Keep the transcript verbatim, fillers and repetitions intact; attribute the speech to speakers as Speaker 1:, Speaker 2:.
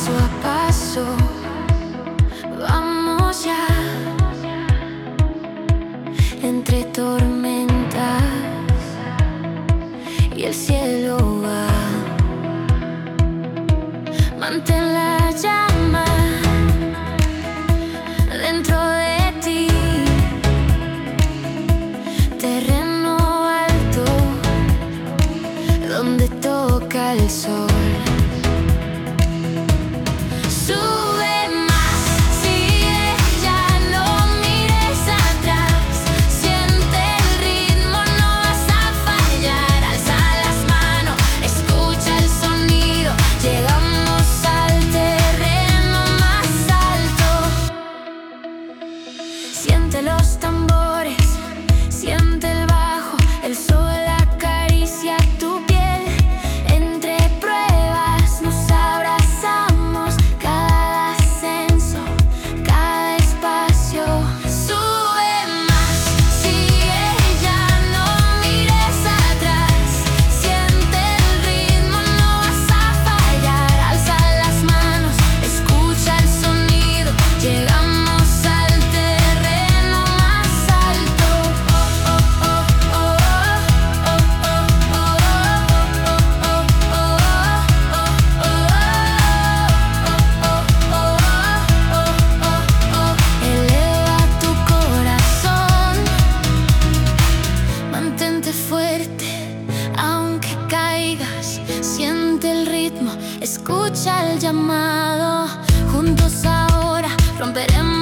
Speaker 1: paso a paso, vamos ya, entre tormentas y el cielo va. Mantén la llama dentro de ti, terreno alto donde toca el sol. Sube más, sigue, ya no mires atrás. Siente el ritmo, no vas a fallar. Alza las manos, escucha el sonido. Llegamos al terreno más alto. Siente los tambores, siente el bajo, el sol acaricia tu piel. Entre pruebas nos abrazamos, cada ascenso, cada espacio. Sube más, sigue, ya no mires atrás. Siente el ritmo, no vas a fallar. Alza las manos, escucha el sonido. Llegamos al terreno más alto. Oh, oh, oh, oh, oh, oh, oh, eleva tu corazón, mantente fuerte aunque caigas. Siente el ritmo, escucha el llamado. Juntos ahora romperemos